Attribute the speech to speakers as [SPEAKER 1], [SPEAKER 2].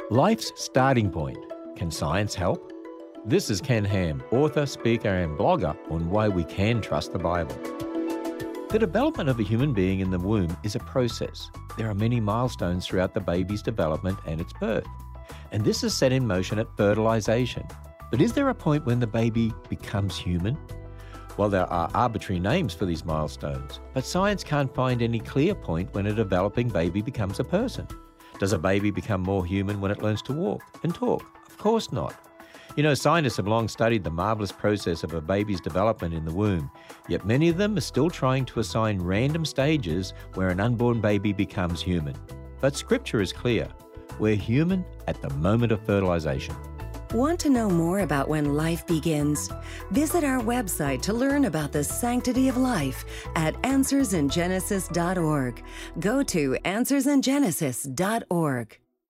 [SPEAKER 1] Life's starting point. Can science help? This is Ken Ham, author, speaker and blogger on why we can trust the Bible. The development of a human being in the womb is a process. There are many milestones throughout the baby's development and its birth. And this is set in motion at fertilization. But is there a point when the baby becomes human? Well, there are arbitrary names for these milestones, but science can't find any clear point when a developing baby becomes a person. Does a baby become more human when it learns to walk and talk? Of course not. You know, scientists have long studied the marvelous process of a baby's development in the womb, yet many of them are still trying to assign random stages where an unborn baby becomes human. But Scripture is clear. We're human at the moment of fertilization.
[SPEAKER 2] Want to know more about when life begins? Visit our website to learn about the sanctity of life at answersingenesis.org. Go to answersingenesis.org.